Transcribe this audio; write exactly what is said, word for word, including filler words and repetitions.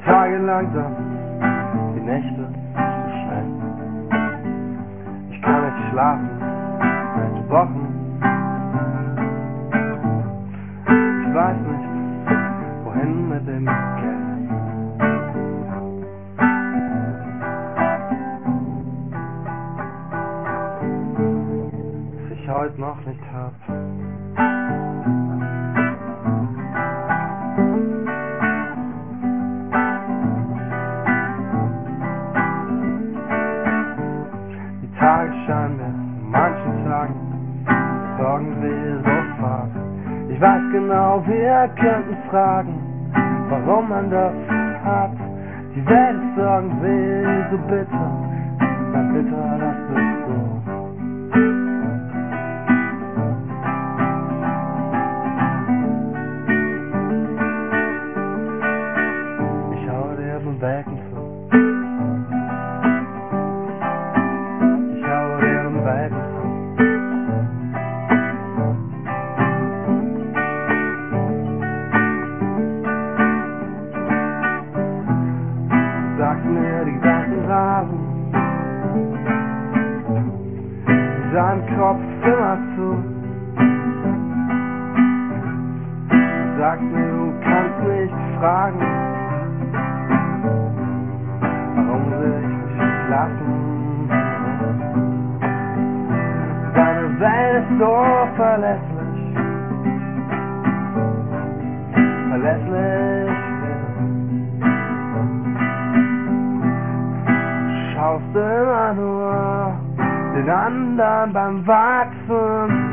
Tage langsam, die Nächte zu schnell. Ich kann nicht schlafen, seit Wochen. Ich weiß nicht, wohin mit dem Geld. Was ich heute noch nicht hab. Tage scheinen mir an manchen Tagen irgendwie so fad. Ich weiß genau, wir könnten fragen, warum man das hat. Die Welt ist irgendwie so bitter, na bitter, das ist so. Ich hau dir vom Becken zu. Sagst mir die Gedanken rasen, dein Kopf immer zu. Sagst mir, du kannst nicht fragen, warum will ich mich lassen. Deine Welt ist so verlässlich, verlässlich. Schaust immer nur den anderen beim Wachsen